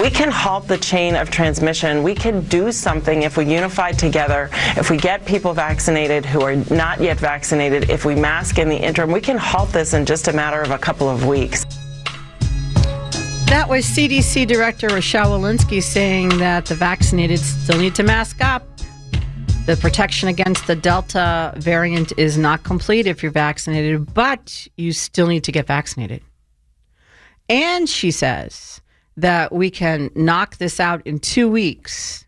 We can halt the chain of transmission. We can do something if we unify together, if we get people vaccinated who are not yet vaccinated, if we mask in the interim. We can halt this in just a matter of a couple of weeks. That was CDC Director Rochelle Walensky saying that the vaccinated still need to mask up. The protection against the Delta variant is not complete if you're vaccinated, but you still need to get vaccinated. And she says that we can knock this out in 2 weeks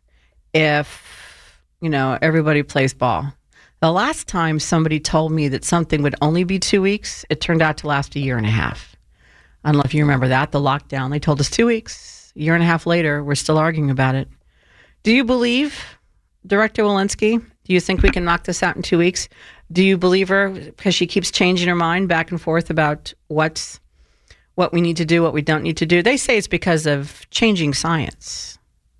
if, everybody plays ball. The last time somebody told me that something would only be 2 weeks, it turned out to last a year and a half. I don't know if you remember that, the lockdown. They told us 2 weeks. A year and a half later, we're still arguing about it. Do you believe Director Walensky? Do you think we can knock this out in 2 weeks? Do you believe her because she keeps changing her mind back and forth about what we need to do, what we don't need to do? They say it's because of changing science.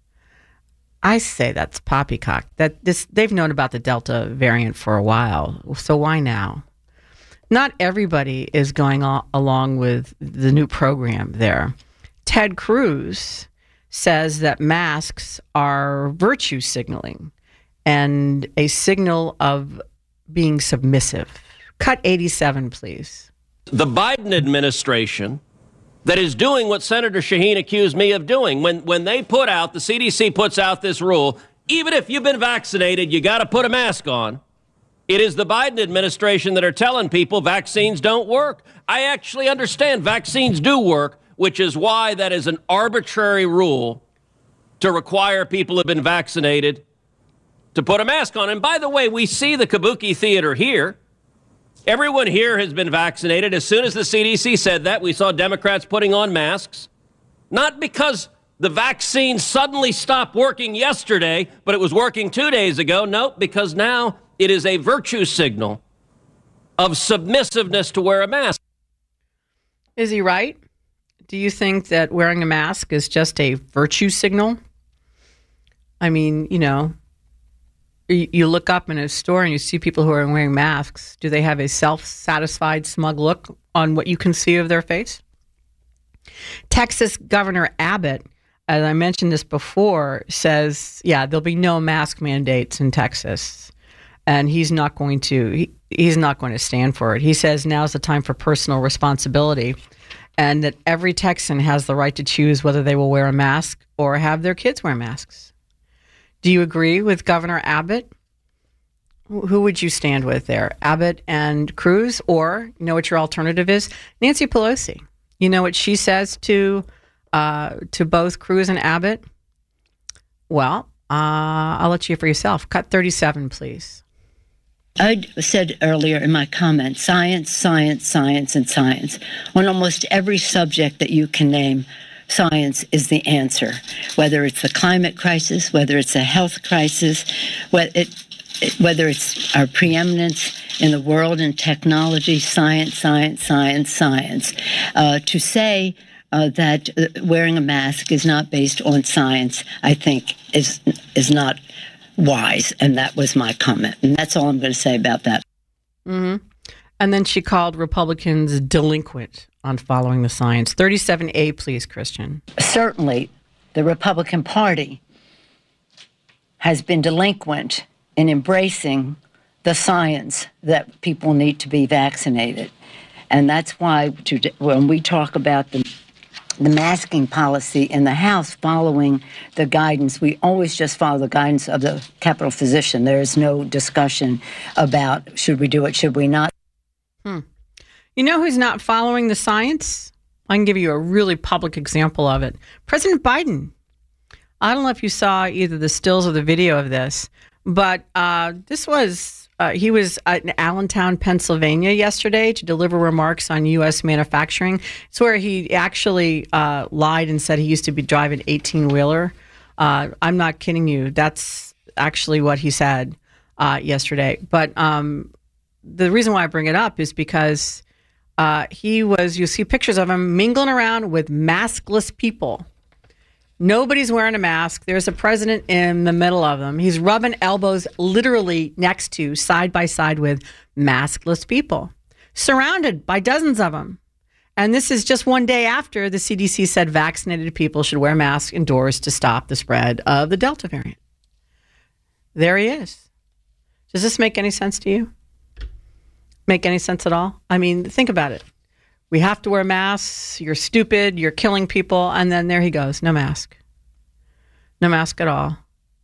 I say that's poppycock. They've known about the Delta variant for a while, so why now? Not everybody is going along with the new program there. Ted Cruz says that masks are virtue signaling and a signal of being submissive. Cut 87, please. The Biden administration that is doing what Senator Shaheen accused me of doing. When they the CDC puts out this rule, even if you've been vaccinated, you got to put a mask on. It is the Biden administration that are telling people vaccines don't work. I actually understand vaccines do work, which is why that is an arbitrary rule to require people who have been vaccinated to put a mask on. And by the way, we see the Kabuki Theater here. Everyone here has been vaccinated. As soon as the CDC said that, we saw Democrats putting on masks. Not because the vaccine suddenly stopped working yesterday, but it was working 2 days ago. Nope, because now it is a virtue signal of submissiveness to wear a mask. Is he right? Do you think that wearing a mask is just a virtue signal? I mean, you look up in a store and you see people who are wearing masks. Do they have a self-satisfied, smug look on what you can see of their face? Texas Governor Abbott, as I mentioned this before, says, there'll be no mask mandates in Texas. And he's not going to stand for it. He says now's the time for personal responsibility and that every Texan has the right to choose whether they will wear a mask or have their kids wear masks. Do you agree with Governor Abbott? Who would you stand with there? Abbott and Cruz? Or, you know what your alternative is? Nancy Pelosi. You know what she says to both Cruz and Abbott? Well, I'll let you hear for yourself. Cut 37, please. I said earlier in my comment, science, science, science, and science. On almost every subject that you can name, science is the answer. Whether it's the climate crisis, whether it's a health crisis, whether it's our preeminence in the world in technology, science, science, science, science. To say that wearing a mask is not based on science, I think, is not wise, and that was my comment. And that's all I'm going to say about that. Mm-hmm. And then she called Republicans delinquent on following the science. 37A, please, Christian. Certainly, the Republican Party has been delinquent in embracing the science that people need to be vaccinated. And that's why when we talk about the masking policy in the House following the guidance, we always just follow the guidance of the Capitol physician. There is no discussion about should we do it, should we not. You know who's not following the science? I can give you a really public example of it. President Biden. I don't know if you saw either the stills or the video of this, but he was in Allentown, Pennsylvania yesterday to deliver remarks on U.S. manufacturing. It's where he actually lied and said he used to be driving an 18-wheeler. I'm not kidding you. That's actually what he said yesterday. But the reason why I bring it up is because you see pictures of him mingling around with maskless people. Nobody's wearing a mask. There's a president in the middle of them. He's rubbing elbows literally next to, side by side with maskless people, surrounded by dozens of them. And this is just one day after the CDC said vaccinated people should wear masks indoors to stop the spread of the Delta variant. There he is. Does this make any sense to you? Make any sense at all? I mean, think about it. We have to wear masks. You're stupid. You're killing people. And then there he goes. No mask. No mask at all.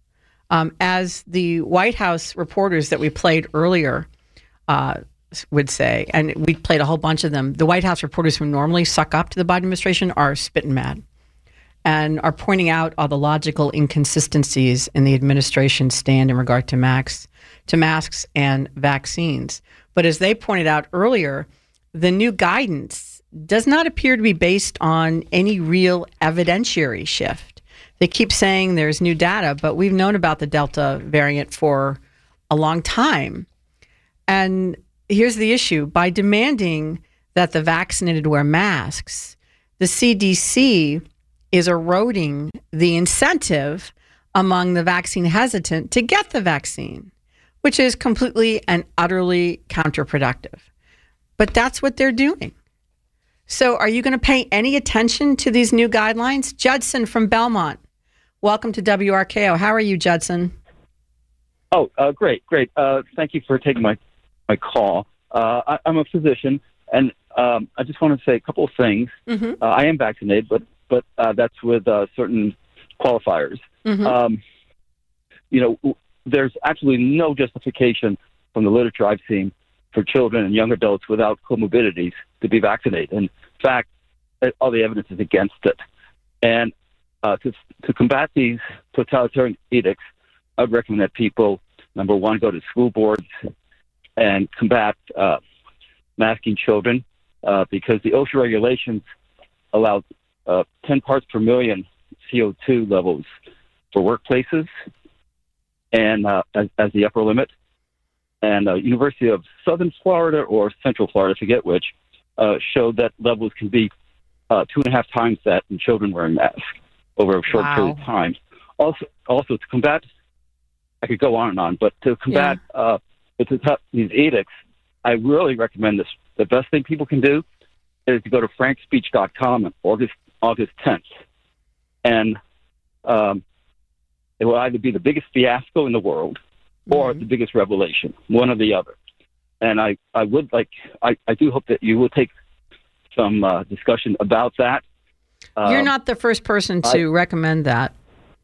As the White House reporters that we played earlier would say, and we played a whole bunch of them, the White House reporters who normally suck up to the Biden administration are spitting mad and are pointing out all the logical inconsistencies in the administration's stand in regard to masks and vaccines. But as they pointed out earlier, the new guidance does not appear to be based on any real evidentiary shift. They keep saying there's new data, but we've known about the Delta variant for a long time. And here's the issue. By demanding that the vaccinated wear masks, the CDC is eroding the incentive among the vaccine hesitant to get the vaccine, which is completely and utterly counterproductive. But that's what they're doing. So are you going to pay any attention to these new guidelines? Judson from Belmont, welcome to WRKO. How are you, Judson? Oh, great. Thank you for taking my call. I'm a physician, and I just want to say a couple of things. Mm-hmm. I am vaccinated, but that's with certain qualifiers. Mm-hmm. There's absolutely no justification from the literature I've seen for children and young adults without comorbidities to be vaccinated. In fact, all the evidence is against it. And to combat these totalitarian edicts, I would recommend that people, number one, go to school boards and combat masking children because the OSHA regulations allow 10 parts per million CO2 levels for workplaces and as the upper limit. And University of Southern Florida or Central Florida, I forget which, showed that levels can be 2.5 times that in children wearing masks over a short period of time. Also, to combat, I could go on and on, but to combat these edicts, I really recommend this. The best thing people can do is to go to frankspeech.com on August 10th. And it will either be the biggest fiasco in the world or the biggest revelation, one or the other. And I do hope that you will take some discussion about that. You're not the first person to recommend that.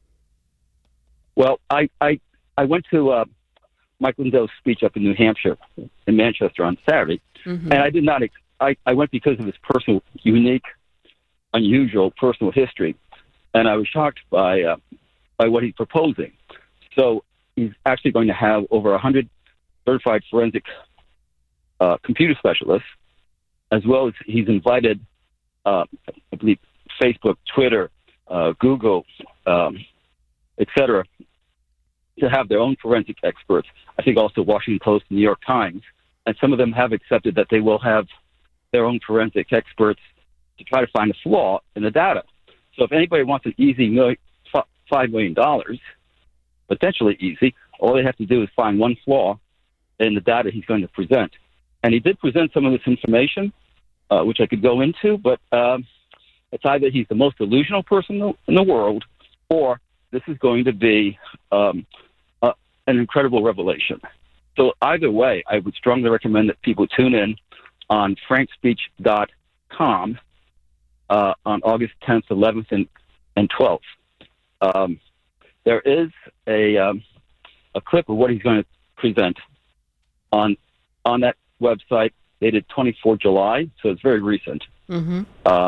Well, I went to Mike Lindell's speech up in New Hampshire, in Manchester on Saturday, and I did not. I went because of his personal, unique, unusual personal history, and I was shocked by what he's proposing. So he's actually going to have over 100 certified forensic computer specialists, as well as he's invited, I believe, Facebook, Twitter, Google, etc., to have their own forensic experts. I think also Washington Post and New York Times, and some of them have accepted that they will have their own forensic experts to try to find a flaw in the data. So if anybody wants an easy $5 million, potentially easy, all they have to do is find one flaw in the data he's going to present. And he did present some of this information, which I could go into, but it's either he's the most delusional person in the world, or this is going to be an incredible revelation. So either way, I would strongly recommend that people tune in on frankspeech.com on August 10th, 11th, and 12th. There is a clip of what he's going to present on that website dated 24 July, so it's very recent. Mm-hmm.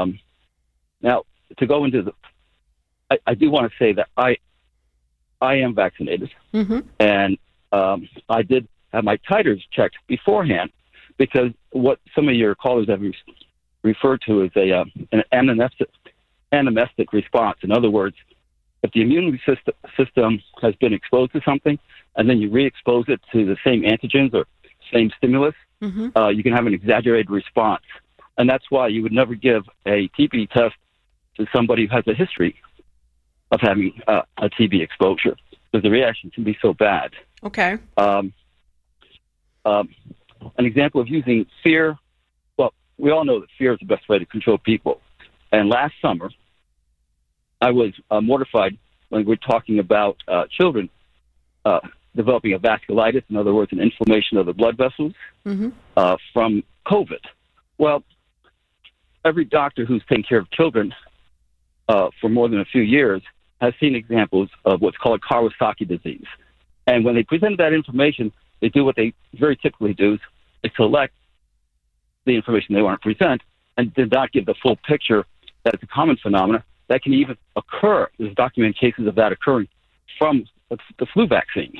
Now, to go into I do want to say that I am vaccinated, and I did have my titers checked beforehand, because what some of your callers have referred to as an anamnestic response. In other words, if the immune system has been exposed to something, and then you re-expose it to the same antigens or same stimulus, you can have an exaggerated response. And that's why you would never give a TB test to somebody who has a history of having a TB exposure, because the reaction can be so bad. Okay. An example of using fear, well, we all know that fear is the best way to control people. And last summer, I was mortified when we were talking about children developing a vasculitis, in other words, an inflammation of the blood vessels from COVID. Well, every doctor who's taken care of children for more than a few years has seen examples of what's called Kawasaki disease. And when they presented that information, they do what they very typically do, is they select the information they want to present and did not give the full picture that it's a common phenomenon that can even occur. There's documented cases of that occurring from the flu vaccine.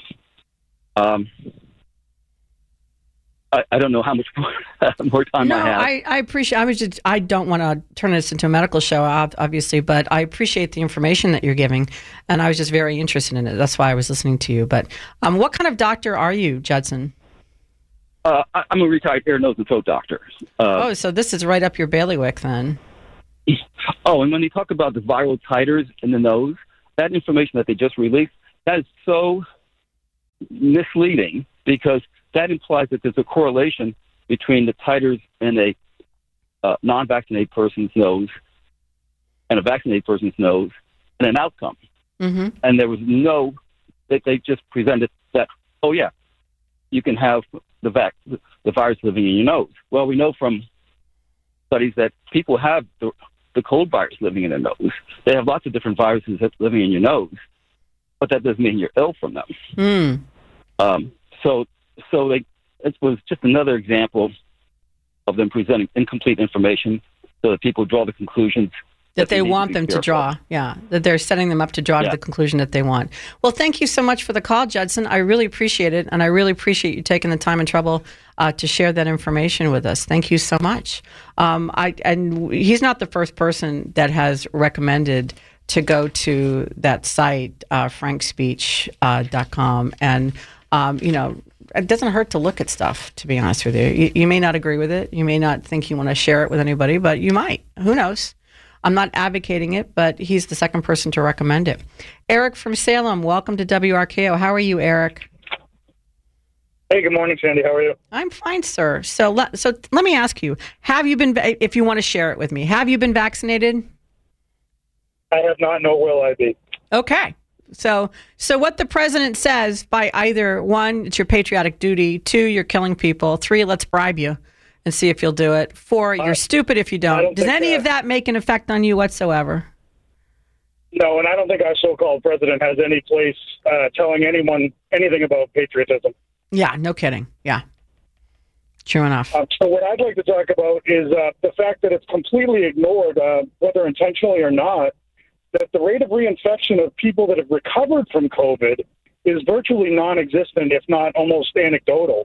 I don't know how much more time I have. I appreciate. I don't want to turn this into a medical show, obviously, but I appreciate the information that you're giving, and I was just very interested in it. That's why I was listening to you. But what kind of doctor are you, Judson? I'm a retired ear, nose, and throat doctor. So this is right up your bailiwick, then. Oh, and when they talk about the viral titers in the nose, that information that they just released, that is so misleading because that implies that there's a correlation between the titers in a non-vaccinated person's nose and a vaccinated person's nose and an outcome. Mm-hmm. And there was they just presented that, oh, yeah, you can have the virus living in your nose. Well, we know from studies that people have the cold virus living in their nose. They have lots of different viruses living in your nose, but that doesn't mean you're ill from them. So it was just another example of them presenting incomplete information so that people draw the conclusions that they want them to draw. Yeah, that they're setting them up to draw to the conclusion that they want. Well, thank you so much for the call, Judson. I really appreciate it, and I really appreciate you taking the time and trouble to share that information with us. Thank you so much. And he's not the first person that has recommended to go to that site, frankspeech.com, and it doesn't hurt to look at stuff, to be honest with you. You may not agree with it. You may not think you want to share it with anybody, but you might. Who knows? I'm not advocating it, but he's the second person to recommend it. Eric from Salem, welcome to WRKO. How are you, Eric? Hey, good morning, Sandy. How are you? I'm fine, sir. So let me ask you, have you been, if you want to share it with me, have you been vaccinated? I have not, nor will I be. Okay. So what the president says by either, one, it's your patriotic duty, two, you're killing people, three, let's bribe you and see if you'll do it, four, you're stupid if you don't. Does any of that make an effect on you whatsoever? No, and I don't think our so-called president has any place telling anyone anything about patriotism. Yeah, no kidding. Yeah. True enough. So what I'd like to talk about is the fact that it's completely ignored, whether intentionally or not, that the rate of reinfection of people that have recovered from COVID is virtually non-existent, if not almost anecdotal.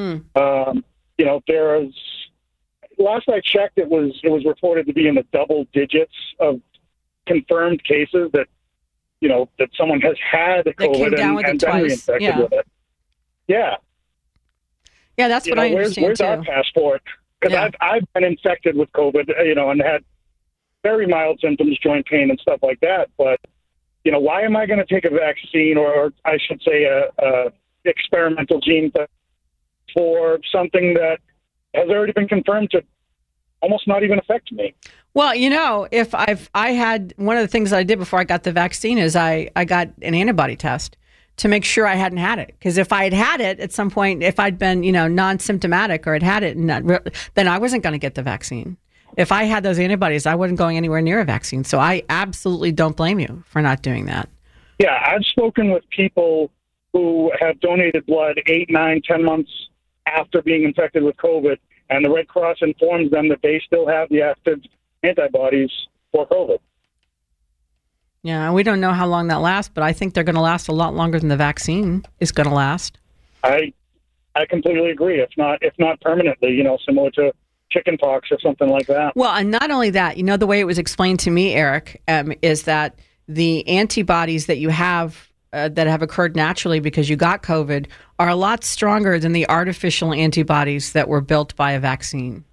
There's last I checked, it was reported to be in the double digits of confirmed cases that someone has had COVID and been reinfected with it. Yeah. Yeah, that's what I understand where's too. Our passport? Because I've been infected with COVID, and had very mild symptoms, joint pain and stuff like that. But, why am I going to take a vaccine or I should say a experimental gene for something that has already been confirmed to almost not even affect me? Well, if I had, one of the things that I did before I got the vaccine is I got an antibody test to make sure I hadn't had it. Because if I had it at some point, if I'd been, non-symptomatic or had it, then I wasn't going to get the vaccine. If I had those antibodies, I wasn't going anywhere near a vaccine. So I absolutely don't blame you for not doing that. Yeah, I've spoken with people who have donated blood 8, 9, 10 months after being infected with COVID, and the Red Cross informs them that they still have the active antibodies for COVID. Yeah, we don't know how long that lasts, but I think they're going to last a lot longer than the vaccine is going to last. I completely agree. If not permanently, similar to chickenpox or something like that. Well, and not only that, the way it was explained to me, Eric, is that the antibodies that you have that have occurred naturally because you got COVID are a lot stronger than the artificial antibodies that were built by a vaccine.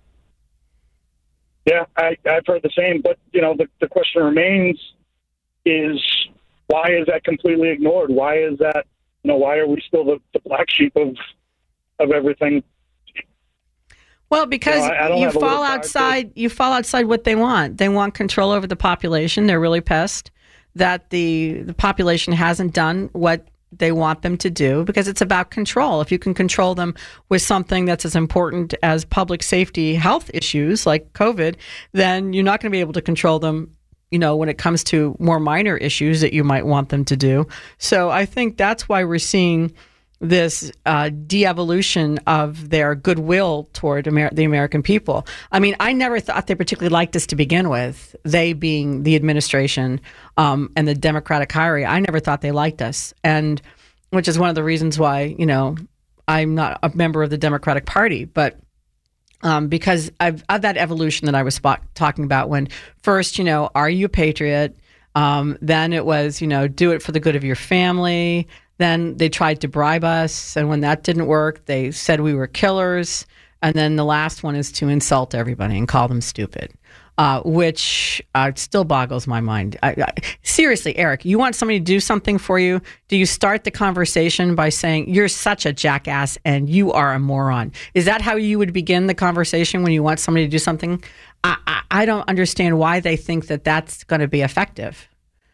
Yeah, I've heard the same, but the question remains is why is that completely ignored? Why is that? Why are we still the black sheep of everything? Well, because you have a fall little outside. You fall outside what they want. They want control over the population. They're really pissed that the population hasn't done what they want them to do, because it's about control. If you can control them with something that's as important as public safety health issues like COVID, then you're not going to be able to control them, when it comes to more minor issues that you might want them to do. So I think that's why we're seeing this de-evolution of their goodwill toward the American people. I mean, I never thought they particularly liked us to begin with, they being the administration and the Democratic hierarchy. I never thought they liked us, and which is one of the reasons why, I'm not a member of the Democratic Party. But because of that evolution that I was talking about, when first, are you a patriot? Then it was, do it for the good of your family. Then they tried to bribe us, and when that didn't work, they said we were killers. And then the last one is to insult everybody and call them stupid, which still boggles my mind. Seriously, Eric, you want somebody to do something for you? Do you start the conversation by saying, you're such a jackass and you are a moron? Is that how you would begin the conversation when you want somebody to do something? I don't understand why they think that that's going to be effective.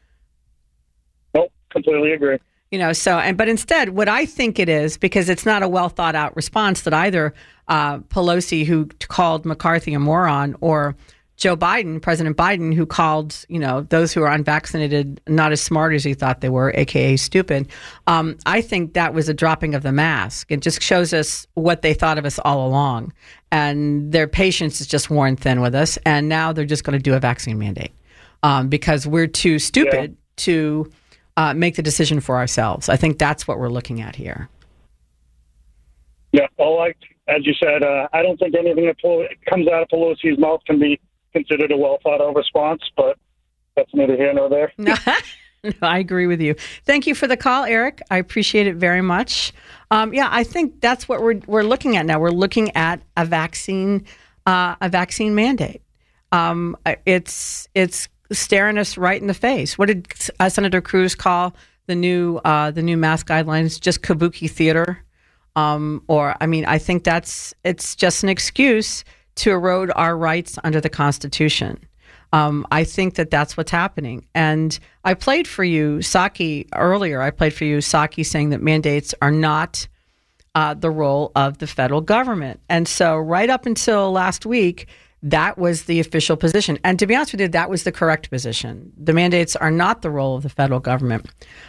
Nope, completely agree. But instead, what I think it is, because it's not a well thought out response that either Pelosi, who called McCarthy a moron, or Joe Biden, President Biden, who called, those who are unvaccinated not as smart as he thought they were, AKA stupid. I think that was a dropping of the mask. It just shows us what they thought of us all along. And their patience is just worn thin with us. And now they're just going to do a vaccine mandate because we're too stupid to make the decision for ourselves. I think that's what we're looking at here. Yeah, well, as you said, I don't think anything that comes out of Pelosi's mouth can be considered a well-thought-out response, but that's neither here nor there. No, I agree with you. Thank you for the call, Eric. I appreciate it very much. I think that's what we're looking at now. We're looking at a vaccine mandate. It's staring us right in the face. What did Senator Cruz call the new mask guidelines? Just kabuki theater. I think it's just an excuse to erode our rights under the Constitution. I think that's what's happening. And I played for you Psaki earlier. I played for you Psaki saying that mandates are not the role of the federal government. And so right up until last week, that was the official position. And to be honest with you, that was the correct position. The mandates are not the role of the federal government.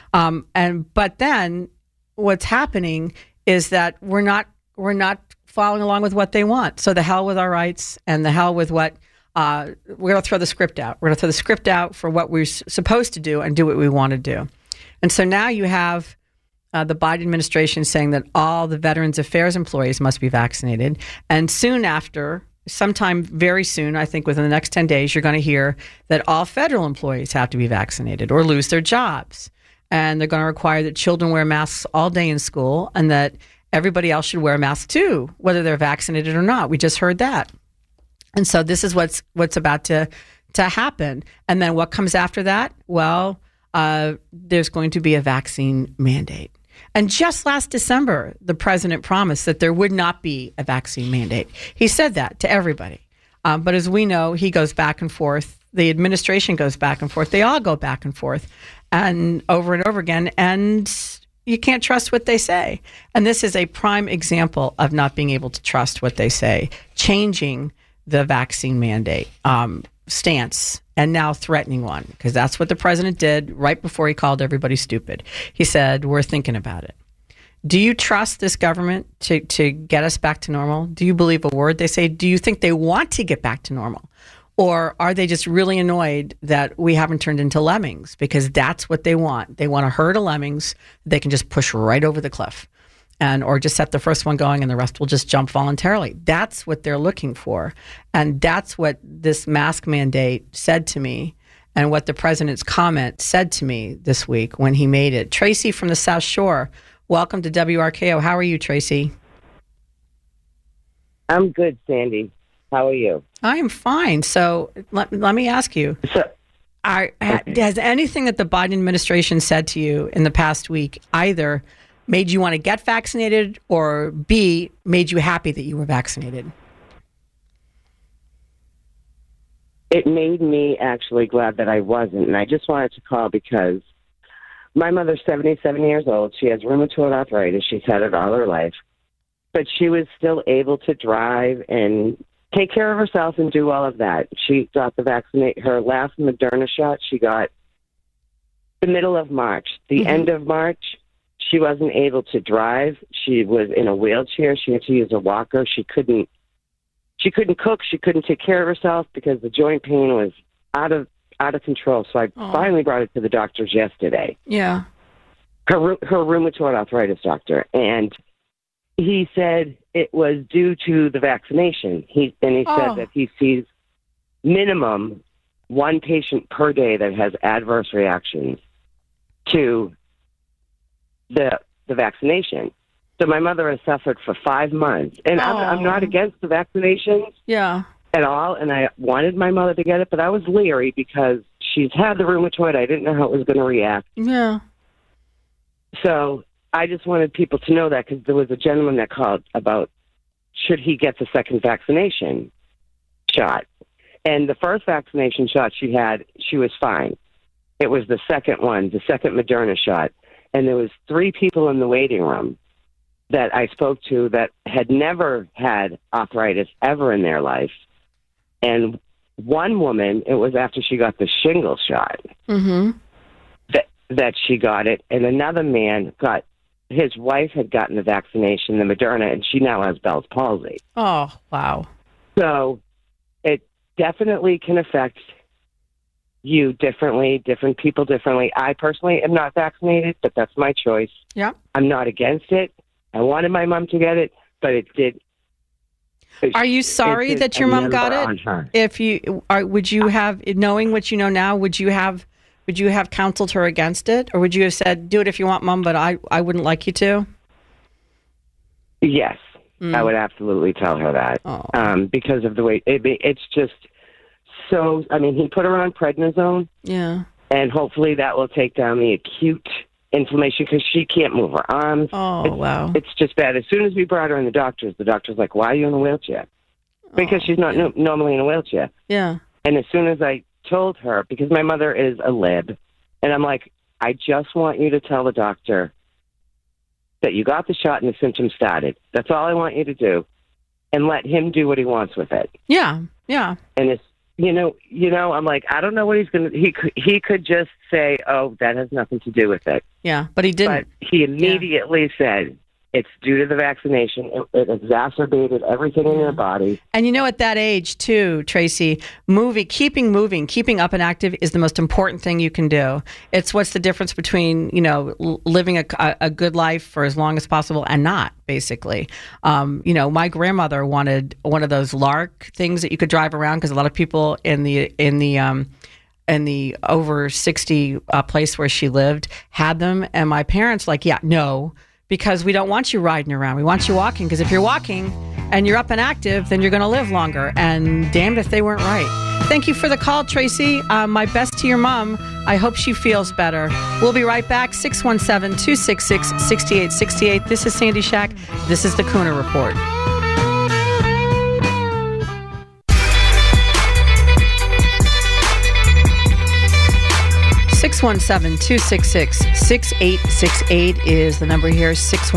But then what's happening is that we're not following along with what they want. So the hell with our rights and the hell with what we're going to throw the script out. We're going to throw the script out for what we're supposed to do and do what we want to do. And so now you have the Biden administration saying that all the Veterans Affairs employees must be vaccinated. And soon after, sometime very soon, I think within the next 10 days, you're going to hear that all federal employees have to be vaccinated or lose their jobs. And they're going to require that children wear masks all day in school and that everybody else should wear a mask too, whether they're vaccinated or not. We just heard that. And so this is what's about to happen. And then what comes after that? Well, there's going to be a vaccine mandate. And just last December, the president promised that there would not be a vaccine mandate. He said that to everybody. But as we know, he goes back and forth. The administration goes back and forth. They all go back and forth and over again. And you can't trust what they say. And this is a prime example of not being able to trust what they say, changing the vaccine mandate stance and now threatening one, because that's what the president did right before he called everybody stupid. He said, we're thinking about it. Do you trust this government to get us back to normal? Do you believe a word they say? Do you think they want to get back to normal? Or are they just really annoyed that we haven't turned into lemmings? Because that's what they want. They want a herd of lemmings they can just push right over the cliff. Or just set the first one going and the rest will just jump voluntarily. That's what they're looking for. And that's what this mask mandate said to me and what the president's comment said to me this week when he made it. Tracy from the South Shore, welcome to WRKO. How are you, Tracy? I'm good, Sandy. How are you? I am fine. So let me ask you, has anything that the Biden administration said to you in the past week either made you want to get vaccinated or B, made you happy that you were vaccinated? It made me actually glad that I wasn't. And I just wanted to call because my mother's 77 years old. She has rheumatoid arthritis. She's had it all her life. But she was still able to drive and take care of herself and do all of that. She got her last Moderna shot. She got the middle of March. The end of March, she wasn't able to drive. She was in a wheelchair. She had to use a walker. She couldn't cook. She couldn't take care of herself because the joint pain was out of control. So I finally brought it to the doctors yesterday. Yeah. Her rheumatoid arthritis doctor. And he said it was due to the vaccination. He said that he sees minimum one patient per day that has adverse reactions to the vaccination. So my mother has suffered for 5 months. And I'm not against the vaccinations at all. And I wanted my mother to get it, but I was leery because she's had the rheumatoid. I didn't know how it was going to react. Yeah. So I just wanted people to know that because there was a gentleman that called about should he get the second vaccination shot. And the first vaccination shot she had, she was fine. It was the second one, the second Moderna shot. And there was 3 people in the waiting room that I spoke to that had never had arthritis ever in their life. And one woman, it was after she got the shingle shot that she got it. And another man his wife had gotten the vaccination, the Moderna, and she now has Bell's palsy. Oh, wow. So it definitely can affect you differently, different people differently. I personally am not vaccinated, but that's my choice. Yeah. I'm not against it. I wanted my mom to get it, but it did. Are you sorry that your mom got it? Would you have, knowing what you know now, would you have counseled her against it, or would you have said, "Do it if you want, Mom, but I wouldn't like you to"? Yes, I would absolutely tell her that because of the way it's just so. I mean, he put her on prednisone, and hopefully that will take down the acute inflammation because she can't move her arms. Wow. It's just bad. As soon as we brought her in the doctor's like, why are you in a wheelchair? Because she's not normally in a wheelchair. Yeah. And as soon as I told her, because my mother is a lib, and I'm like, I just want you to tell the doctor that you got the shot and the symptoms started. That's all I want you to do. And let him do what he wants with it. Yeah. Yeah. And it's, I'm like, I don't know what he's going to, he could just say, oh, that has nothing to do with it. Yeah, but he didn't. But he immediately said, it's due to the vaccination. It exacerbated everything in your body. And at that age, too, Tracy, keeping moving, keeping up and active is the most important thing you can do. It's what's the difference between, living a good life for as long as possible and not, basically. My grandmother wanted one of those Lark things that you could drive around because a lot of people in the over 60 place where she lived had them. And my parents no. Because we don't want you riding around. We want you walking. Because if you're walking and you're up and active, then you're going to live longer. And damned if they weren't right. Thank you for the call, Tracy. My best to your mom. I hope she feels better. We'll be right back. 617-266-6868. This is Sandy Shack. This is the Cooner Report. 617-266-6868 is the number here.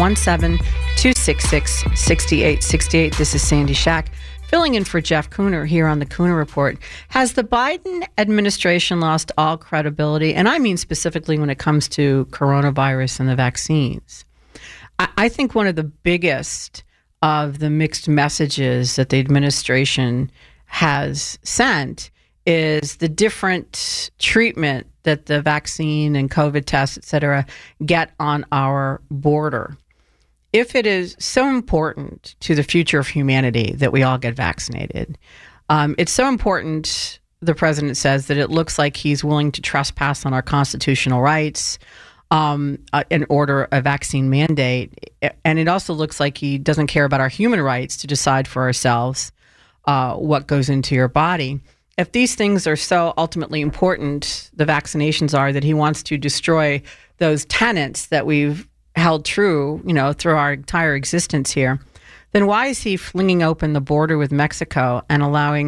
617-266-6868. This is Sandy Shack, filling in for Jeff Cooner here on the Cooner Report. Has the Biden administration lost all credibility? And I mean specifically when it comes to coronavirus and the vaccines. I think one of the biggest of the mixed messages that the administration has sent is the different treatment that the vaccine and COVID tests, et cetera, get on our border. If it is so important to the future of humanity that we all get vaccinated, it's so important, the president says, that it looks like he's willing to trespass on our constitutional rights and order a vaccine mandate. And it also looks like he doesn't care about our human rights to decide for ourselves what goes into your body. If these things are so ultimately important, the vaccinations are, that he wants to destroy those tenets that we've held true, through our entire existence here, then why is he flinging open the border with Mexico and allowing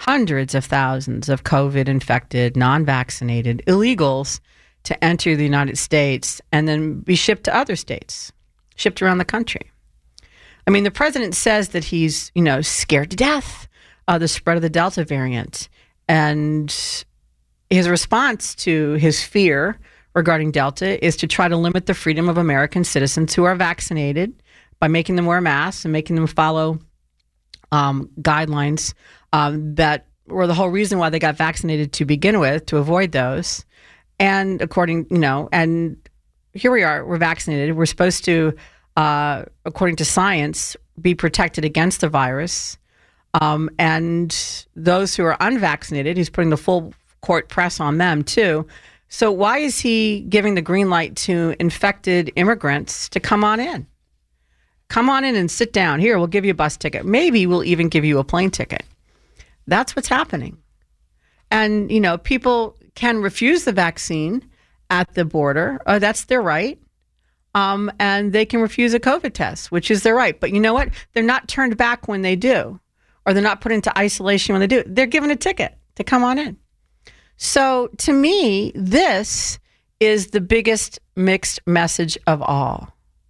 hundreds of thousands of COVID-infected, non-vaccinated illegals to enter the United States and then be shipped to other states, shipped around the country. I mean, the president says that he's, scared to death of the spread of the Delta variant. And his response to his fear regarding Delta is to try to limit the freedom of American citizens who are vaccinated by making them wear masks and making them follow guidelines that were the whole reason why they got vaccinated to begin with, to avoid those. And and here we are, we're vaccinated. We're supposed to, according to science, be protected against the virus. And those who are unvaccinated, he's putting the full court press on them too. So why is he giving the green light to infected immigrants to come on in? Come on in and sit down. Here, we'll give you a bus ticket. Maybe we'll even give you a plane ticket. That's what's happening. And, people can refuse the vaccine at the border. That's their right. And they can refuse a COVID test, which is their right. But you know what? They're not turned back when they do, or they're not put into isolation when they do. They're given a ticket to come on in. So to me, this is the biggest mixed message of all.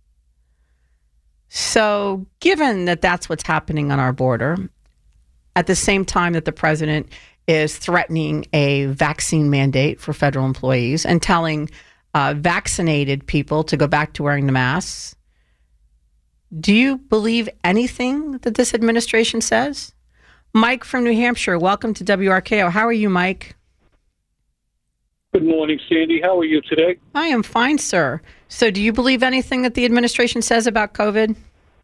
So given that that's what's happening on our border, at the same time that the president is threatening a vaccine mandate for federal employees and telling vaccinated people to go back to wearing the masks, do you believe anything that this administration says? Mike from New Hampshire, welcome to WRKO. How are you, Mike? Good morning, Sandy. How are you today? I am fine, sir. So do you believe anything that the administration says about COVID?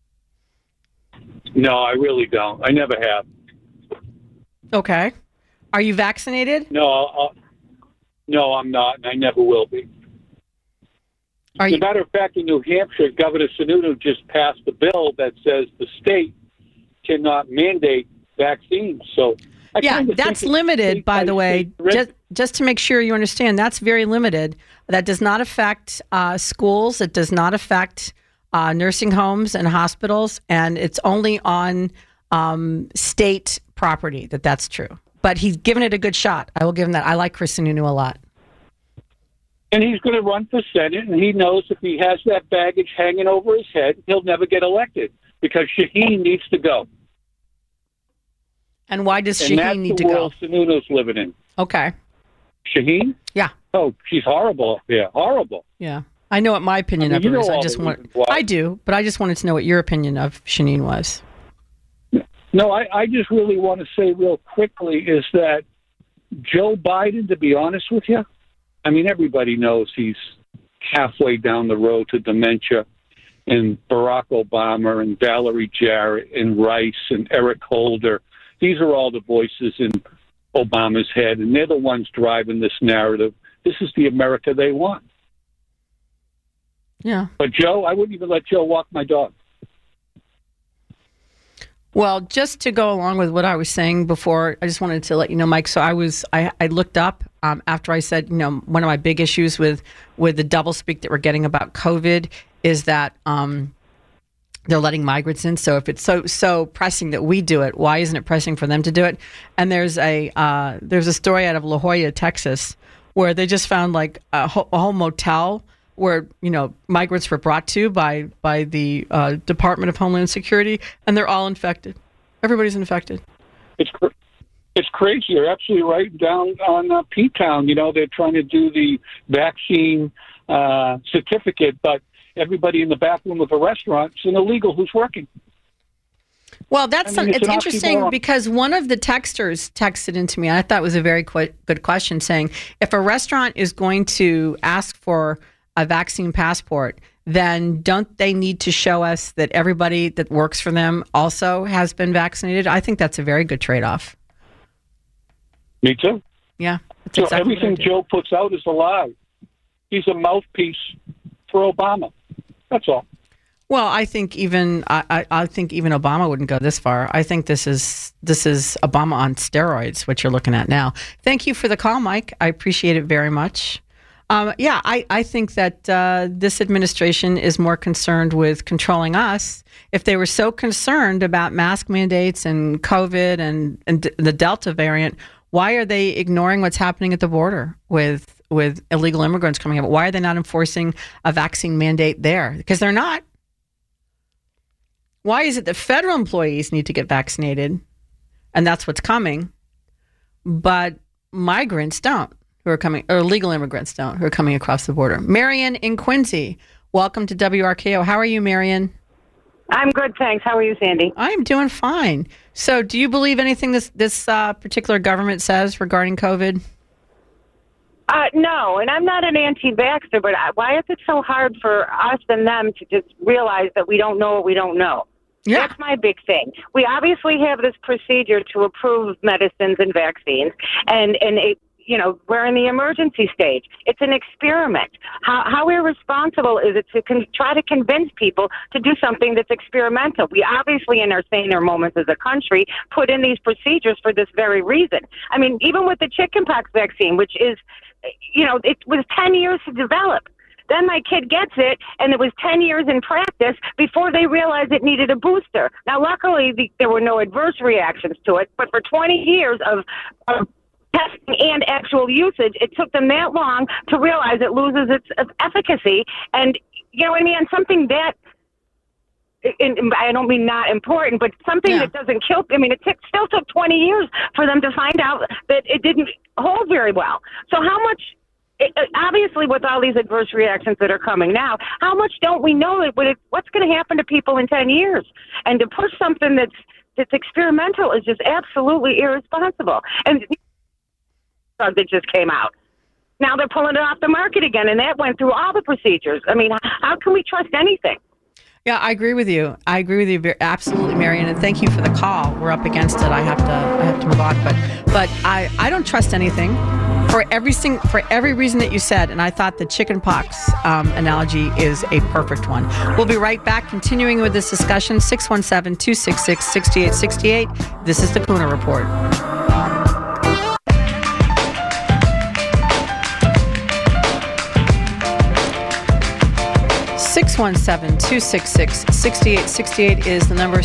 No, I really don't. I never have. Okay. Are you vaccinated? No, no, I'm not, and I never will be. As a matter of fact, in New Hampshire, Governor Sununu just passed a bill that says the state cannot mandate vaccines. So that's limited, by the way. Just to make sure you understand, that's very limited. That does not affect schools. It does not affect nursing homes and hospitals, and it's only on state property that's true. But he's given it a good shot. I will give him that. I like Chris Sununu a lot. And he's going to run for Senate, and he knows if he has that baggage hanging over his head, he'll never get elected because Shaheen needs to go. And why does Shaheen need to go? That's the world Sununu's living in. Okay. Shaheen? Yeah. Oh, she's horrible up there. Horrible. Yeah. I know what my opinion of her is. I do, but I just wanted to know what your opinion of Shaheen was. No, I just really want to say real quickly is that Joe Biden, to be honest with you, I mean, everybody knows he's halfway down the road to dementia, and Barack Obama and Valerie Jarrett and Rice and Eric Holder, these are all the voices in Obama's head, and they're the ones driving this narrative. This is the America they want. Yeah. But Joe, I wouldn't even let Joe walk my dog. Well, just to go along with what I was saying before, I just wanted to let you know, Mike. So I looked up after I said, one of my big issues with the doublespeak that we're getting about COVID is that they're letting migrants in. So if it's so pressing that we do it, why isn't it pressing for them to do it? And there's a story out of La Jolla, Texas, where they just found like a whole motel where migrants were brought to by the Department of Homeland Security, and they're all infected. Everybody's infected. It's crazy. You're absolutely right. Down on P-Town, they're trying to do the vaccine certificate, but everybody in the back room of a restaurant is an illegal who's working. Well, it's interesting because one of the texters texted into me, and I thought it was a very good question, saying if a restaurant is going to ask for a vaccine passport, then don't they need to show us that everybody that works for them also has been vaccinated? I think that's a very good trade-off. Me too. Yeah. So exactly everything Joe puts out is a lie. He's a mouthpiece for Obama. That's all. Well, I think even Obama wouldn't go this far. I think this is Obama on steroids, what you're looking at now. Thank you for the call, Mike. I appreciate it very much. I think that this administration is more concerned with controlling us. If they were so concerned about mask mandates and COVID and the Delta variant, why are they ignoring what's happening at the border with illegal immigrants coming up? Why are they not enforcing a vaccine mandate there? Because they're not. Why is it that federal employees need to get vaccinated, and that's what's coming, but migrants don't, who are coming, or illegal immigrants don't, who are coming across the border? Marion in Quincy, welcome to WRKO. How are you, Marion? I'm good, thanks. How are you, Sandy? I'm doing fine. So do you believe anything this particular government says regarding COVID? No, and I'm not an anti-vaxxer, but why is it so hard for us and them to just realize that we don't know what we don't know? Yeah. That's my big thing. We obviously have this procedure to approve medicines and vaccines, and it, we're in the emergency stage. It's an experiment. How irresponsible is it to try to convince people to do something that's experimental? We obviously, in our saner moments as a country, put in these procedures for this very reason. I mean, even with the chickenpox vaccine, which is, it was 10 years to develop. Then my kid gets it, and it was 10 years in practice before they realized it needed a booster. Now, luckily, there were no adverse reactions to it, but for 20 years of testing and actual usage, it took them that long to realize it loses its efficacy. And, you know what I mean? And something that, and I don't mean not important, but something that doesn't kill. I mean, still took 20 years for them to find out that it didn't hold very well. So how much, obviously with all these adverse reactions that are coming now, how much don't we know what's going to happen to people in 10 years? And to push something that's experimental is just absolutely irresponsible. And that just came out. Now they're pulling it off the market again, and that went through all the procedures. I mean, how can we trust anything? Yeah, I agree with you. Absolutely, Marion, and thank you for the call. We're up against it. I have to move on, but I don't trust anything for every reason that you said, and I thought the chickenpox analogy is a perfect one. We'll be right back, continuing with this discussion. 617-266-6868. This is the Cooner Report. 617-266-6868 is the number.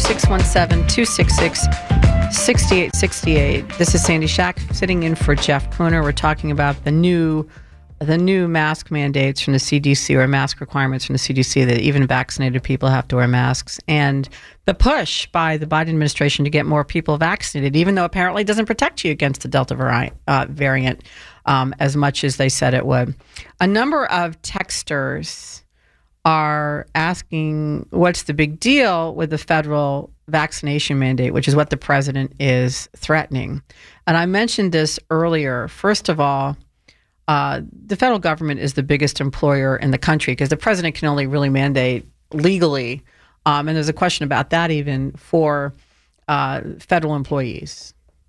617-266-6868. This is Sandy Shack sitting in for Jeff Cooner. We're talking about the new mask mandates from the CDC, or mask requirements from the CDC, that even vaccinated people have to wear masks, and the push by the Biden administration to get more people vaccinated, even though apparently it doesn't protect you against the Delta variant as much as they said it would. A number of texters are asking what's the big deal with the federal vaccination mandate, which is what the president is threatening. And I mentioned this earlier. First of all, the federal government is the biggest employer in the country, because the president can only really mandate legally. And there's a question about that even for federal employees.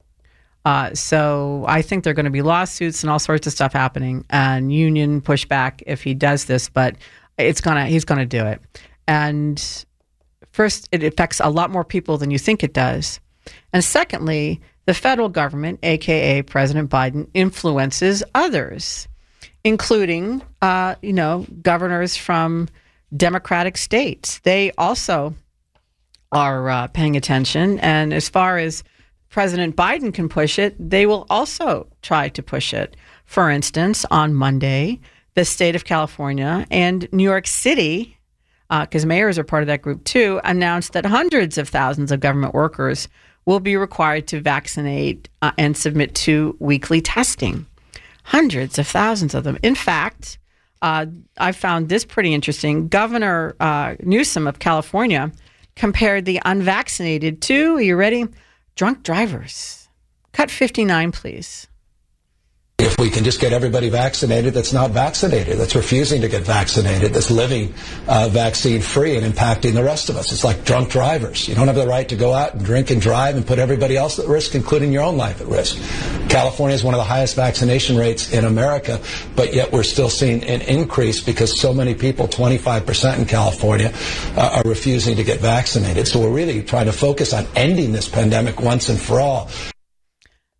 So I think there are going to be lawsuits and all sorts of stuff happening, and union pushback if he does this, but he's going to do it. And first, it affects a lot more people than you think it does. And secondly, the federal government, aka President Biden, influences others, including, governors from Democratic states. They also are paying attention. And as far as President Biden can push it, they will also try to push it. For instance, on Monday, the state of California and New York City, because mayors are part of that group too, announced that hundreds of thousands of government workers will be required to vaccinate and submit to weekly testing. Hundreds of thousands of them. In fact, I found this pretty interesting. Governor Newsom of California compared the unvaccinated to, are you ready? Drunk drivers. Cut 59, please. If we can just get everybody vaccinated that's not vaccinated, that's refusing to get vaccinated, that's living vaccine-free and impacting the rest of us. It's like drunk drivers. You don't have the right to go out and drink and drive and put everybody else at risk, including your own life at risk. California is one of the highest vaccination rates in America, but yet we're still seeing an increase because so many people, 25% in California, are refusing to get vaccinated. So we're really trying to focus on ending this pandemic once and for all.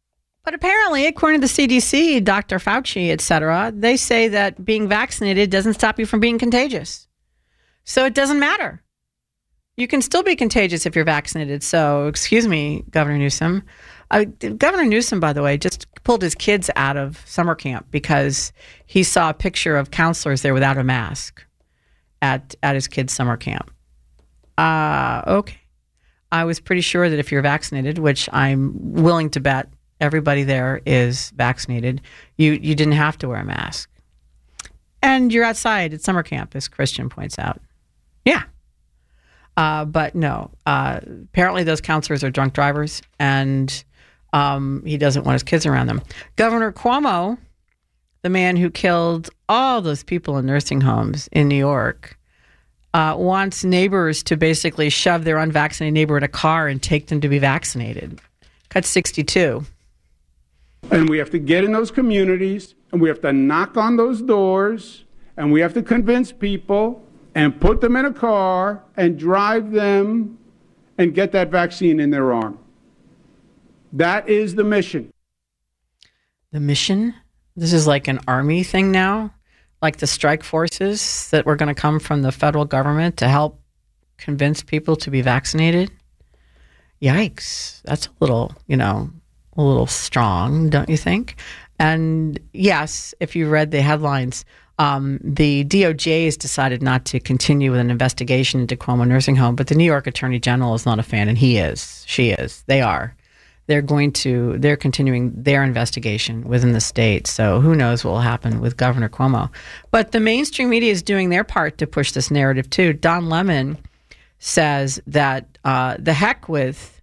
But apparently, according to the CDC, Dr. Fauci, et cetera, they say that being vaccinated doesn't stop you from being contagious. So it doesn't matter. You can still be contagious if you're vaccinated. So, excuse me, Governor Newsom. Governor Newsom, by the way, just pulled his kids out of summer camp because he saw a picture of counselors there without a mask at his kids' summer camp. Okay. I was pretty sure that if you're vaccinated, which I'm willing to bet everybody there is vaccinated, you didn't have to wear a mask. And you're outside at summer camp, as Christian points out. Yeah. But no. Apparently those counselors are drunk drivers, and he doesn't want his kids around them. Governor Cuomo, the man who killed all those people in nursing homes in New York, wants neighbors to basically shove their unvaccinated neighbor in a car and take them to be vaccinated. Cut 62. And we have to get in those communities, and we have to knock on those doors, and we have to convince people and put them in a car and drive them and get that vaccine in their arm. That is the mission. The mission? This is like an army thing now? Like the strike forces that were going to come from the federal government to help convince people to be vaccinated? Yikes. That's a little strong, don't you think? And yes, if you read the headlines, the DOJ has decided not to continue with an investigation into Cuomo Nursing Home, but the New York Attorney General is not a fan, and he is. She is. They are. They're continuing their investigation within the state. So who knows what will happen with Governor Cuomo. But the mainstream media is doing their part to push this narrative too. Don Lemon says that the heck with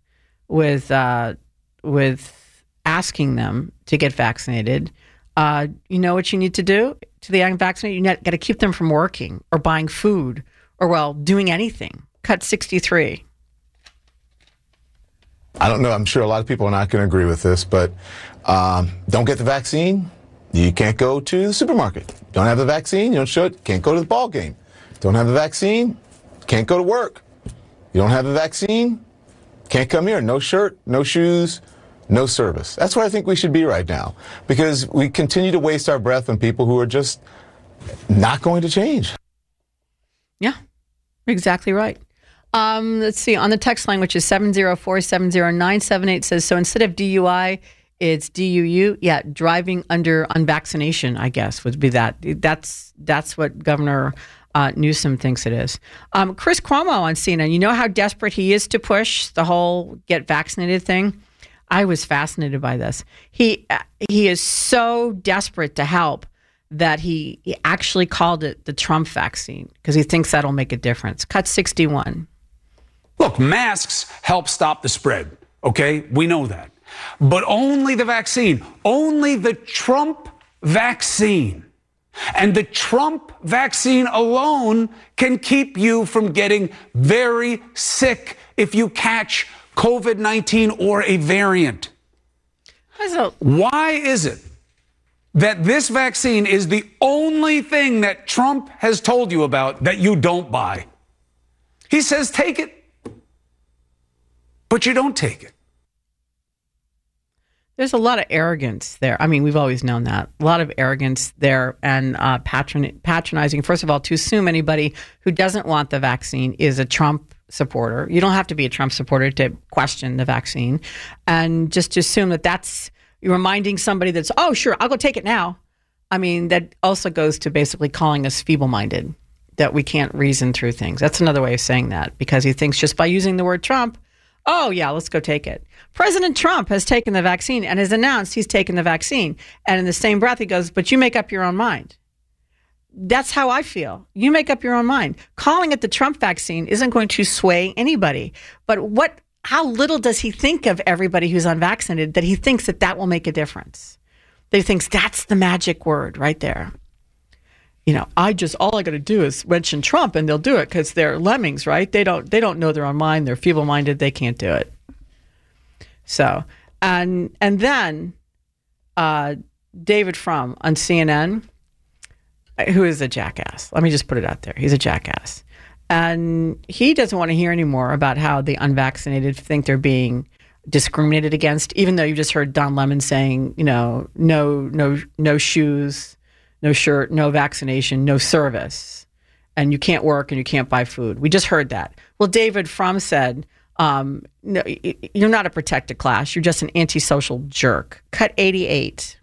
asking them to get vaccinated. You know what you need to do to the unvaccinated? You got to keep them from working or buying food or, doing anything. Cut 63. I don't know. I'm sure a lot of people are not going to agree with this, but don't get the vaccine, you can't go to the supermarket. Don't have the vaccine, you don't show it, can't go to the ball game. Don't have the vaccine, can't go to work. You don't have the vaccine, can't come here. No shirt, no shoes, no service. That's where I think we should be right now, because we continue to waste our breath on people who are just not going to change. Yeah, exactly right. Let's see. On the text line, which is 704-70978, says, so instead of DUI, it's DUU. Yeah, driving under unvaccination, I guess, would be that. That's what Governor Newsom thinks it is. Chris Cuomo on CNN, you know how desperate he is to push the whole get vaccinated thing? I was fascinated by this. He is so desperate to help that he actually called it the Trump vaccine because he thinks that'll make a difference. Cut 61. Look, masks help stop the spread, okay? We know that. But only the vaccine, only the Trump vaccine. And the Trump vaccine alone can keep you from getting very sick if you catch COVID-19 or a variant. Why is it that this vaccine is the only thing that Trump has told you about that you don't buy? He says, take it. But you don't take it. There's a lot of arrogance there. I mean, we've always known that. A lot of arrogance there and patronizing. First of all, to assume anybody who doesn't want the vaccine is a Trump supporter. You don't have to be a Trump supporter to question the vaccine. And just to assume that you're reminding somebody that's, oh, sure, I'll go take it now. I mean, that also goes to basically calling us feeble-minded, that we can't reason through things. That's another way of saying that, because he thinks just by using the word Trump, oh, yeah, let's go take it. President Trump has taken the vaccine and has announced he's taken the vaccine. And in the same breath, he goes, but you make up your own mind. That's how I feel. You make up your own mind. Calling it the Trump vaccine isn't going to sway anybody. But how little does he think of everybody who's unvaccinated that he thinks that will make a difference? That he thinks that's the magic word right there. You know, all I got to do is mention Trump and they'll do it because they're lemmings, right? They don't know their own mind. They're feeble-minded. They can't do it. So, and then David Frum on CNN, who is a jackass. Let me just put it out there. He's a jackass. And he doesn't want to hear anymore about how the unvaccinated think they're being discriminated against, even though you just heard Don Lemon saying, no shoes, no shirt, no vaccination, no service, and you can't work and you can't buy food. We just heard that. Well, David Frum said, no, you're not a protected class. You're just an antisocial jerk. Cut 88.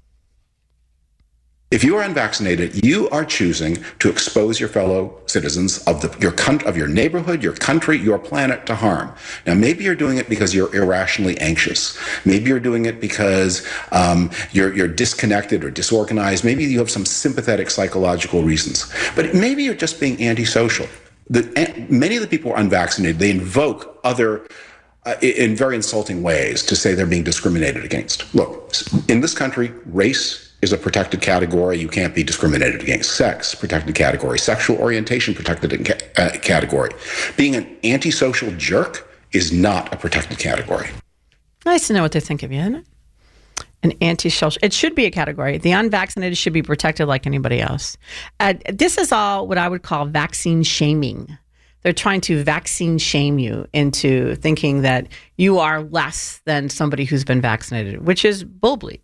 If you are unvaccinated, you are choosing to expose your fellow citizens of your neighborhood, your country, your planet to harm. Now, maybe you're doing it because you're irrationally anxious. Maybe you're doing it because you're disconnected or disorganized. Maybe you have some sympathetic psychological reasons. But maybe you're just being antisocial. Many of the people who are unvaccinated, they invoke other in very insulting ways to say they're being discriminated against. Look, in this country, race is a protected category. You can't be discriminated against. Sex, protected category. Sexual orientation, protected category. Being an antisocial jerk is not a protected category. Nice to know what they think of you, isn't it? An antisocial. It should be a category. The unvaccinated should be protected like anybody else. This is all what I would call vaccine shaming. They're trying to vaccine shame you into thinking that you are less than somebody who's been vaccinated, which is bullbleed.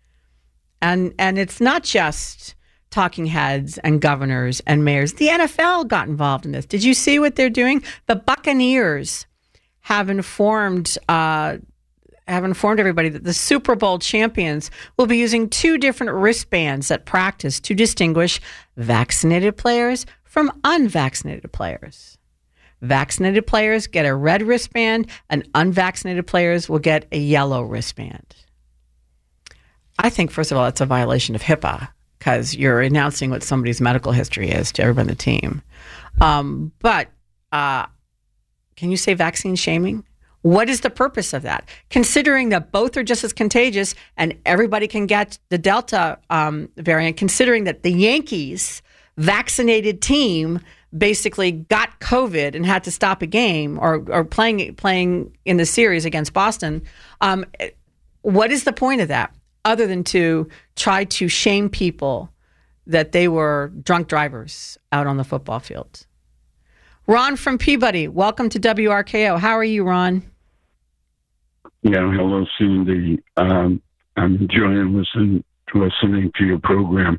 And it's not just talking heads and governors and mayors. The NFL got involved in this. Did you see what they're doing? The Buccaneers have informed everybody that the Super Bowl champions will be using 2 different wristbands at practice to distinguish vaccinated players from unvaccinated players. Vaccinated players get a red wristband, and unvaccinated players will get a yellow wristband. I think, first of all, it's a violation of HIPAA because you're announcing what somebody's medical history is to everyone on the team. But can you say vaccine shaming? What is the purpose of that? Considering that both are just as contagious and everybody can get the Delta variant, considering that the Yankees vaccinated team basically got COVID and had to stop a game or playing in the series against Boston, what is the point of that? Other than to try to shame people that they were drunk drivers out on the football field. Ron from Peabody, welcome to WRKO. How are you, Ron? Yeah, hello, Cindy. I'm enjoying listening to your program.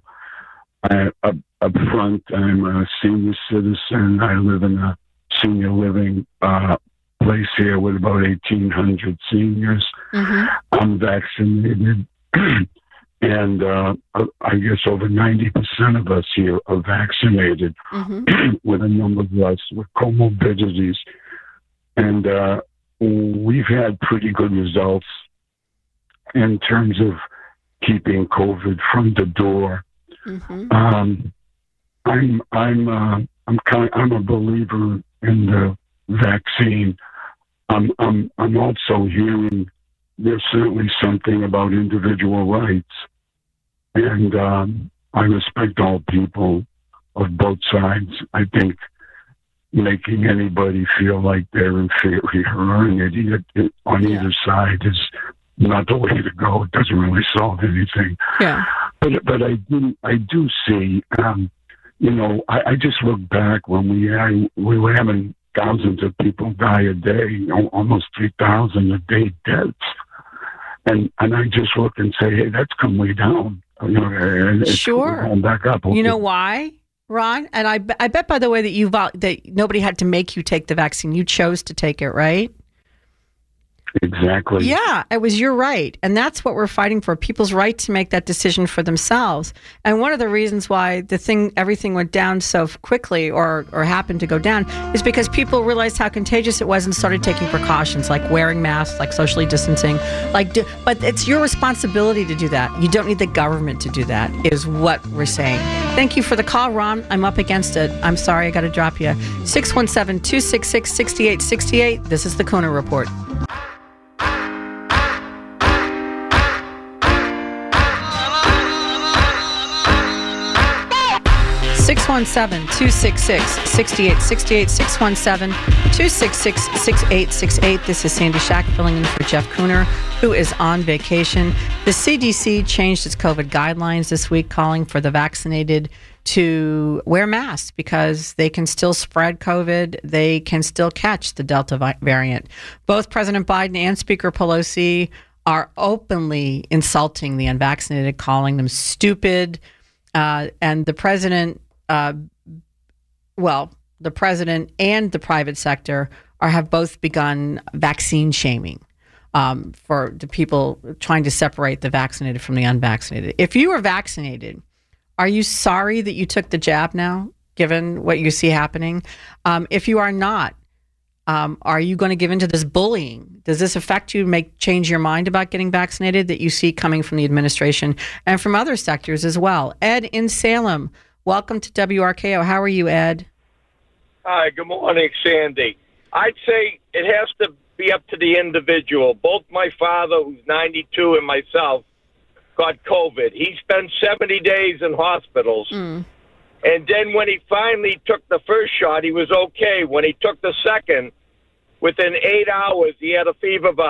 Up front, I'm a senior citizen. I live in a senior living place here with about 1,800 seniors. Mm-hmm. I'm vaccinated. And I guess over 90% of us here are vaccinated, mm-hmm. with a number of us with comorbidities. And we've had pretty good results in terms of keeping COVID from the door. Mm-hmm. I'm a believer in the vaccine. I'm also hearing there's certainly something about individual rights. And I respect all people of both sides. I think making anybody feel like they're inferior or an idiot on either side is not the way to go. It doesn't really solve anything. Yeah. But I do see, I just look back when we were having thousands of people die a day, almost 3,000 a day deaths. And I just look and say, hey, that's come way down. Sure. Back up. You know why, Ron? And I bet, by the way, that nobody had to make you take the vaccine. You chose to take it, right? Exactly. Yeah, it was your right. And that's what we're fighting for, people's right to make that decision for themselves. And one of the reasons why everything went down so quickly or happened to go down is because people realized how contagious it was and started taking precautions like wearing masks, like socially distancing. But it's your responsibility to do that. You don't need the government to do that, is what we're saying. Thank you for the call, Ron. I'm up against it. I'm sorry, I got to drop you. 617-266-6868. This is the Cooner Report. 617-266-6868, 617-266-6868. This is Sandy Shack filling in for Jeff Kuhner, who is on vacation. The CDC changed its COVID guidelines this week, calling for the vaccinated to wear masks because they can still spread COVID. They can still catch the Delta variant. Both President Biden and Speaker Pelosi are openly insulting the unvaccinated, calling them stupid. And the president, the president and the private sector have both begun vaccine shaming for the people trying to separate the vaccinated from the unvaccinated. If you were vaccinated, are you sorry that you took the jab now, given what you see happening? If you are not, are you going to give in to this bullying? Does this affect you, change your mind about getting vaccinated that you see coming from the administration and from other sectors as well? Ed in Salem, welcome to WRKO. How are you, Ed? Hi, good morning, Sandy. I'd say it has to be up to the individual. Both my father, who's 92, and myself got COVID. He spent 70 days in hospitals. And then when he finally took the first shot, he was okay. When he took the second, within 8 hours, he had a fever of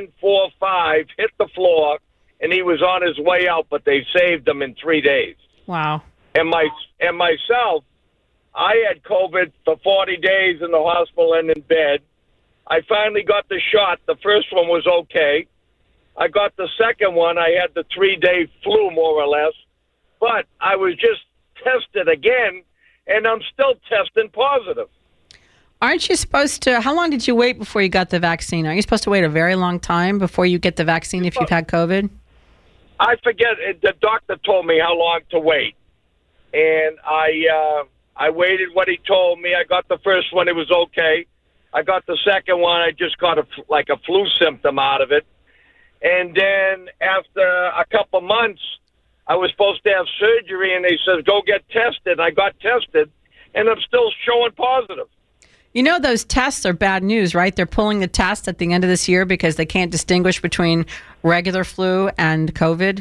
104.5, hit the floor, and he was on his way out, but they saved him in 3 days. Wow. And myself, I had COVID for 40 days in the hospital and in bed. I finally got the shot. The first one was okay. I got the second one. I had the 3-day flu, more or less. But I was just tested again, and I'm still testing positive. Aren't you supposed to, how long did you wait before you got the vaccine? Are you supposed to wait a very long time before you get the vaccine if you've had COVID? I forget. The doctor told me how long to wait. And I waited what he told me. I got the first one. It was okay. I got the second one. I just got a flu symptom out of it. And then after a couple months, I was supposed to have surgery, and they said, go get tested. I got tested, and I'm still showing positive. You know, those tests are bad news, right? They're pulling the test at the end of this year because they can't distinguish between regular flu and COVID.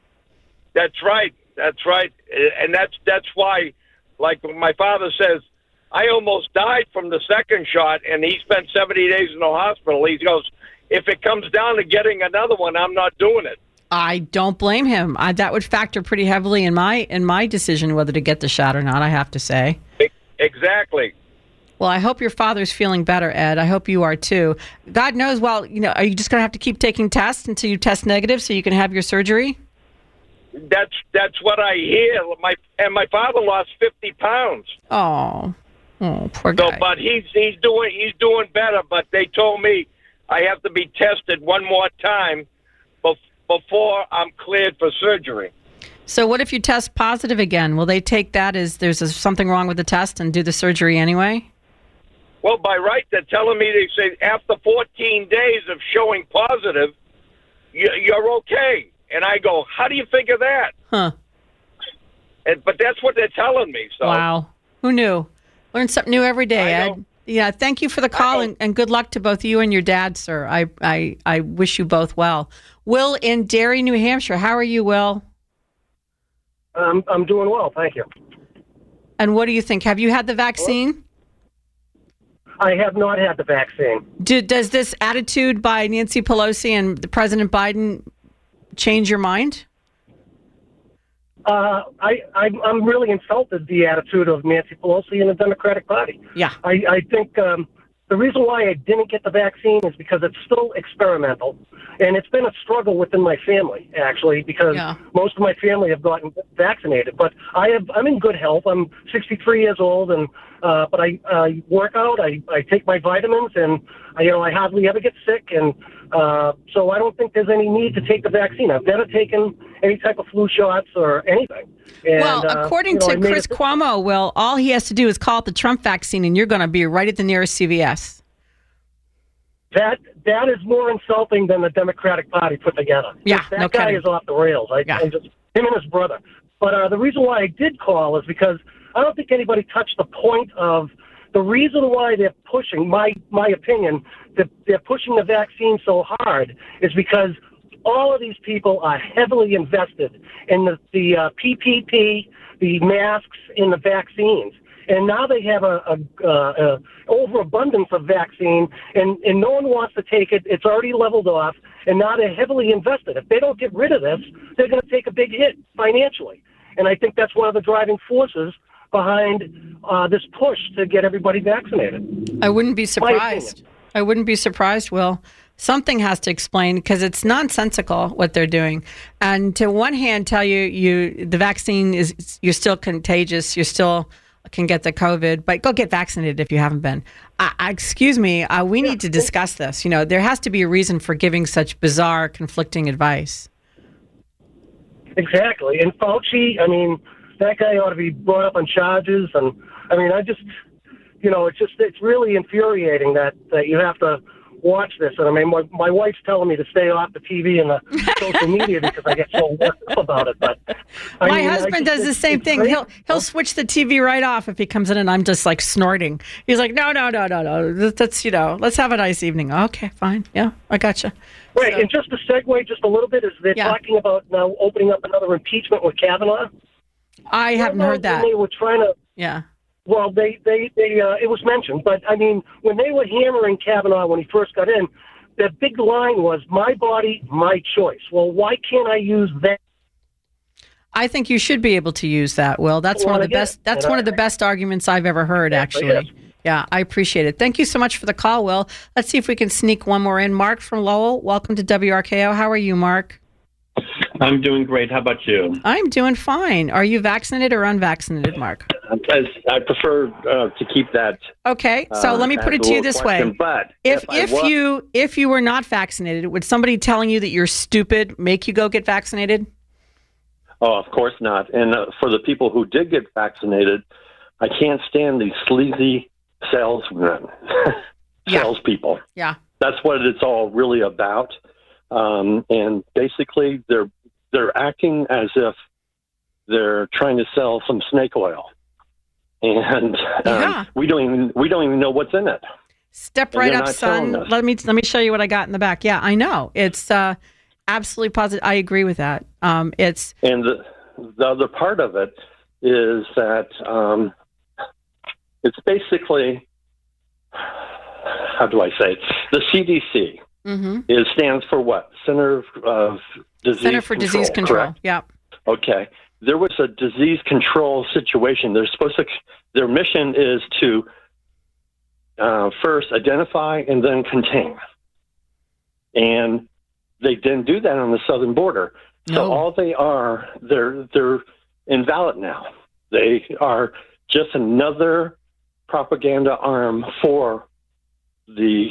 That's right. That's right. And that's why, like my father says, I almost died from the second shot, and he spent 70 days in the hospital. He goes, if it comes down to getting another one, I'm not doing it. I don't blame him. That would factor pretty heavily in my decision whether to get the shot or not, I have to say. Exactly. Well, I hope your father's feeling better, Ed. I hope you are too. God knows, well, are you just going to have to keep taking tests until you test negative so you can have your surgery? That's what I hear. My father lost 50 pounds. Oh, poor guy. So, but he's doing better. But they told me I have to be tested one more time before I'm cleared for surgery. So what if you test positive again? Will they take that as there's something wrong with the test and do the surgery anyway? Well, by right, they're telling me, they say after 14 days of showing positive, you're okay. And I go, how do you figure that? Huh. But that's what they're telling me. So. Wow. Who knew? Learn something new every day, Ed. Yeah, thank you for the call, and good luck to both you and your dad, sir. I wish you both well. Will in Derry, New Hampshire. How are you, Will? I'm doing well, thank you. And what do you think? Have you had the vaccine? I have not had the vaccine. Does this attitude by Nancy Pelosi and President Biden change your mind? I'm really insulted the attitude of Nancy Pelosi and the Democratic Party. Yeah. I think the reason why I didn't get the vaccine is because it's still experimental, and it's been a struggle within my family, actually, because most of my family have gotten vaccinated. But I'm in good health. I'm 63 years old, and but I work out. I take my vitamins, and I hardly ever get sick, and so I don't think there's any need to take the vaccine. I've never taken any type of flu shots or anything. And, well, according to Chris Cuomo, Will, all he has to do is call it the Trump vaccine, and you're going to be right at the nearest CVS. That is more insulting than the Democratic Party put together. Yeah, that guy is off the rails. I just him and his brother. But the reason why I did call is because I don't think anybody touched the point of the reason why they're pushing. My opinion, that they're pushing the vaccine so hard is because all of these people are heavily invested in the PPP, the masks, and the vaccines. And now they have a overabundance of vaccine, and no one wants to take it. It's already leveled off, and now they're heavily invested. If they don't get rid of this, they're going to take a big hit financially. And I think that's one of the driving forces behind this push to get everybody vaccinated. I wouldn't be surprised. I wouldn't be surprised, Will. Something has to explain, because it's nonsensical what they're doing. And to one hand, tell you the vaccine is, you're still contagious, you still can get the COVID, but go get vaccinated if you haven't been. Excuse me, we need to discuss this. There has to be a reason for giving such bizarre, conflicting advice. Exactly. And Fauci, that guy ought to be brought up on charges. And it's really infuriating that you have to watch this. And my wife's telling me to stay off the TV and the social media because I get so worked up about it. But my husband does the same thing. He'll switch the TV right off if he comes in and I'm just like snorting. He's like, no. That's let's have a nice evening. Okay, fine. Yeah, I gotcha. Right, and just to segue just a little bit, is they're talking about now opening up another impeachment with Kavanaugh. I haven't heard that. They were trying to. Yeah. Well, they it was mentioned, but when they were hammering Kavanaugh when he first got in, the big line was "my body, my choice." Well, why can't I use that? I think you should be able to use that, Will. That's one of the best. That's one of the best arguments I've ever heard, actually. Yeah, I appreciate it. Thank you so much for the call, Will. Let's see if we can sneak one more in. Mark from Lowell, welcome to WRKO. How are you, Mark? I'm doing great. How about you? I'm doing fine. Are you vaccinated or unvaccinated, Mark? I prefer to keep that. Okay, so let me put it to you this way: but if you were not vaccinated, would somebody telling you that you're stupid make you go get vaccinated? Oh, of course not. And for the people who did get vaccinated, I can't stand these sleazy salesmen, salespeople. Yeah, that's what it's all really about. And basically, they're acting as if they're trying to sell some snake oil, and we don't even know what's in it. Step right up, son. Let me show you what I got in the back. Yeah, I know. It's absolutely positive. I agree with that. And the other part of it is that it's basically, how do I say it? The CDC. Mm-hmm. It stands for what? Center for Disease Control. Correct? Yeah. Okay. There was a disease control situation. Their mission is to first identify and then contain. And they didn't do that on the southern border. No. So all they're invalid now. They are just another propaganda arm for the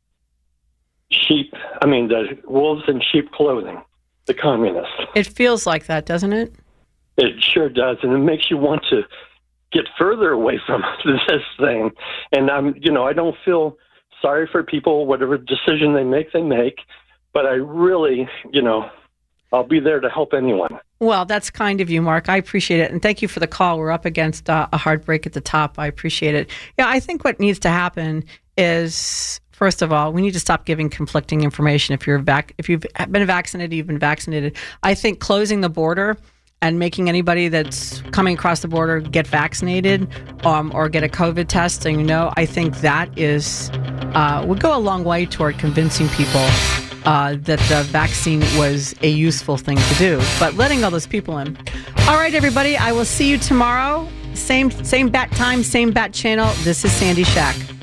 the wolves in sheep clothing, the communists. It feels like that, doesn't it? It sure does, and it makes you want to get further away from this thing. And I don't feel sorry for people, whatever decision they make, but I really, I'll be there to help anyone. Well, that's kind of you, Mark. I appreciate it. And thank you for the call. We're up against a hard break at the top. I appreciate it. Yeah, I think what needs to happen is, first of all, we need to stop giving conflicting information. If you've been vaccinated, you've been vaccinated. I think closing the border and making anybody that's coming across the border get vaccinated or get a COVID test, and I think that would go a long way toward convincing people that the vaccine was a useful thing to do. But letting all those people in. All right, everybody, I will see you tomorrow. Same bat time, same bat channel. This is Sandy Shack.